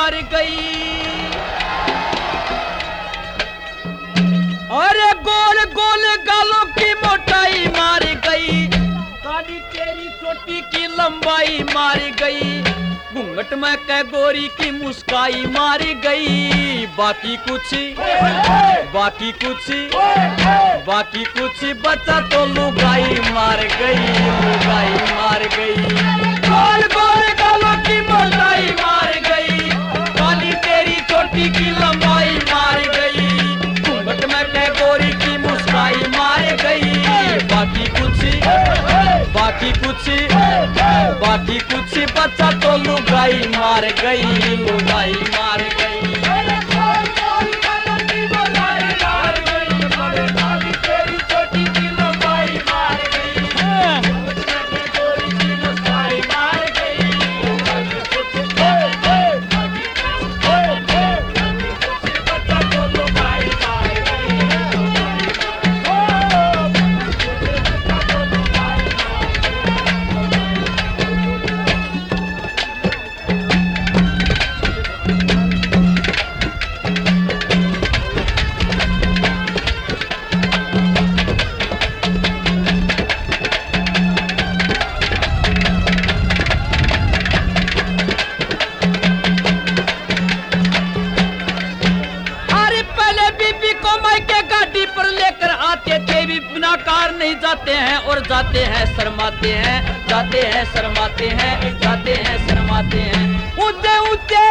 मार गई। अरे गोल गोल गालों की मोटाई मार गई, काली तेरी चोटी की लंबाई मार गई, घूंघट में कह गोरी की मुस्काई मार गई। बाकी कुछ बचा तो लुगाई मार गई, लुगाई मार गई। गोल गोल गालों की मोटाई मार गई, काली तेरी चोटी की लंबाई मार गई, घूंघट में कह गोरी की मुस्काई मार गई। बाकी कुछ बचा तो लुगाई मार गई, लुगाई मार गई। नहीं जाते हैं और जाते हैं शर्माते हैं, जाते हैं शर्माते हैं, जाते हैं शर्माते हैं। ऊंचे ऊंचे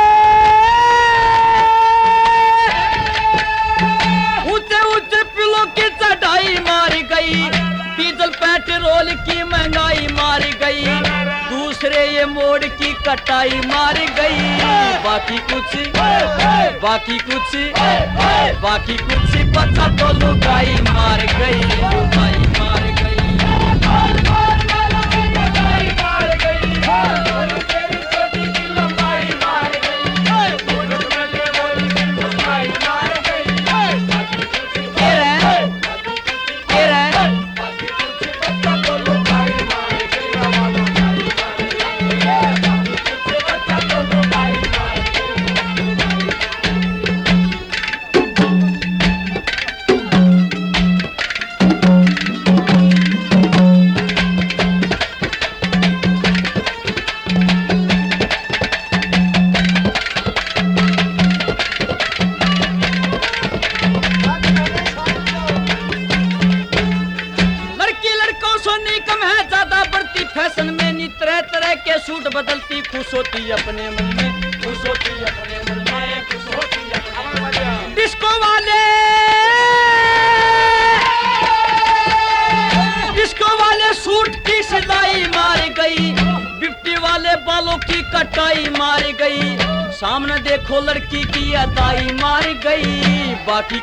ऊंचे ऊंचे पिलों की चढ़ाई मार गई, डीजल पेट्रोल की महंगाई मार गई, दूसरे ये मोड़ की कटाई मार गई। बाकी कुछ बचा तो लुगाई मार गई, लुगाई मार गई। सूट बदलती खुश होती अपने मन में, खुश होती अपने मन में, खुश होती अपने मन में। डिस्को वाले सूट की सिलाई मार गई, 50 वाले बालों की कटाई मार गई, सामने देखो लड़की की अदाई मार गई। बाकी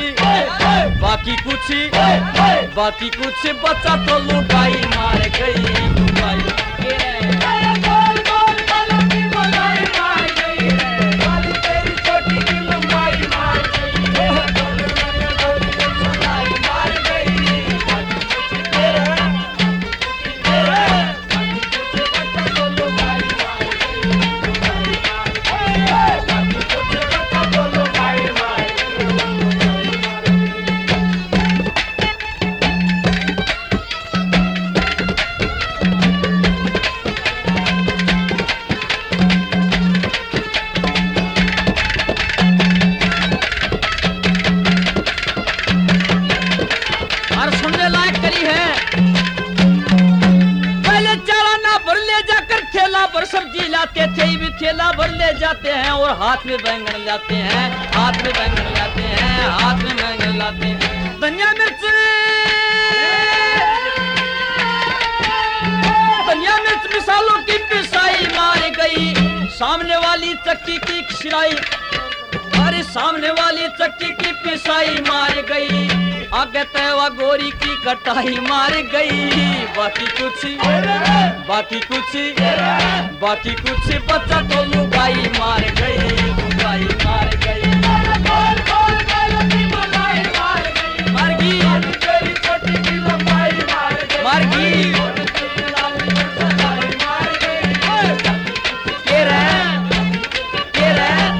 कुछ बचा तो लुगाई मार गई, लुगाई। सब्जी लाते थे भी थैला भर ले जाते हैं और हाथ में बैंगन लाते हैं, हाथ में बैंगन लाते हैं, हाथ में बैंगन लाते हैं। धनिया मिर्च मिसालों की पिसाई मार गई, सामने वाली चक्की की सिलाई, अरे सामने वाली चक्की की पिसाई मार गई, आगे तैवा गोरी की कटाई मार गई। बाकी कुछ बचा तो लुगाई मार गई, लुगाई मार गई। मार गई ये रहे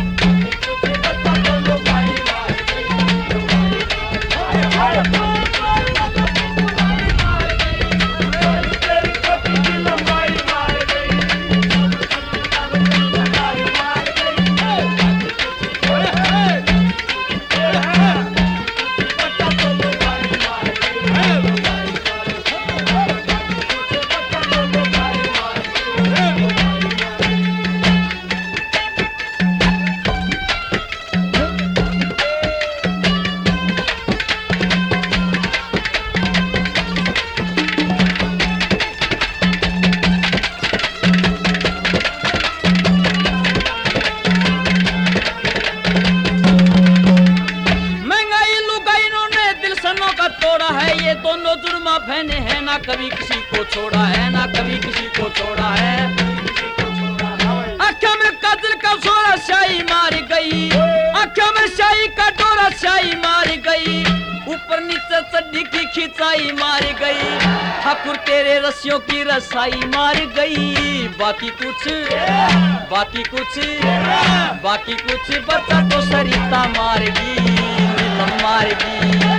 छोड़ा है, ना कभी किसी को छोड़ा है। आँखों में काजल का सोरा शाही मार गई, आँखों में शाही का डोरा शाही मार गई, ऊपर नीचे चड्डी की खिंचाई मार गई, ठाकुर तेरे रस्सियों की रसाई मार गई। बाकी कुछ बचा तो सरिता मारेगी, नीलम मारेगी।